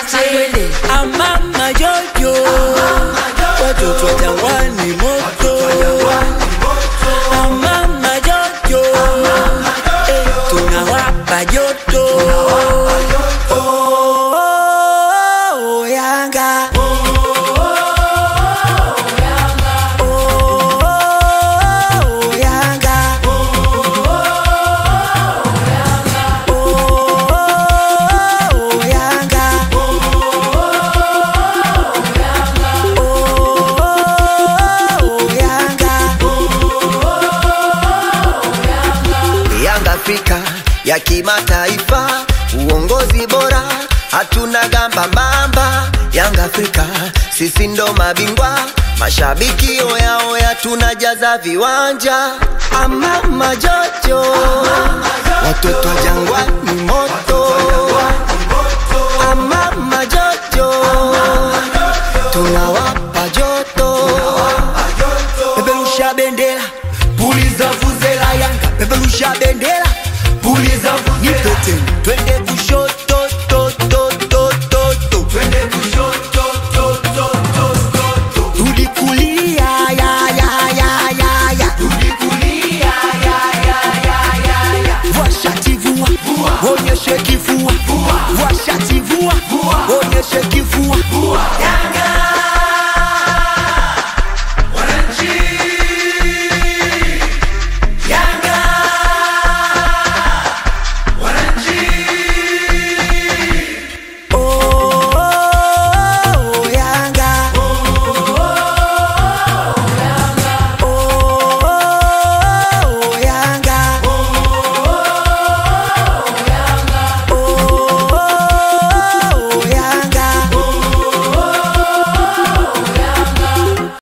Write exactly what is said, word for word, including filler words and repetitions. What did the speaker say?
twende. Amama Jojo, watoto wa jangwani moto. Amama Jojo, eh, tunawapa joto. Oh, oh, Yanga. Afrika ya kimataifa, uongozi bora, hatuna gamba mamba. Yanga Afrika, sisi ndo mabingwa, mashabiki oya oya tunajaza viwanja. Amama Jojo, watoto jangwani moto. Amama Jojo, tunawapa joto. Peperusha bendera, puliza vuvuzela Yanga. Peperusha bendera, puliza vuvuzela. Twende kushoto to to to to to. Twende kushoto to to to to. Rudi kulia ya ya ya ya ya. Rudi kulia ya ya ya ya ya. Washati vua, onyeshe kifua. Washati vua, onyeshe kifua.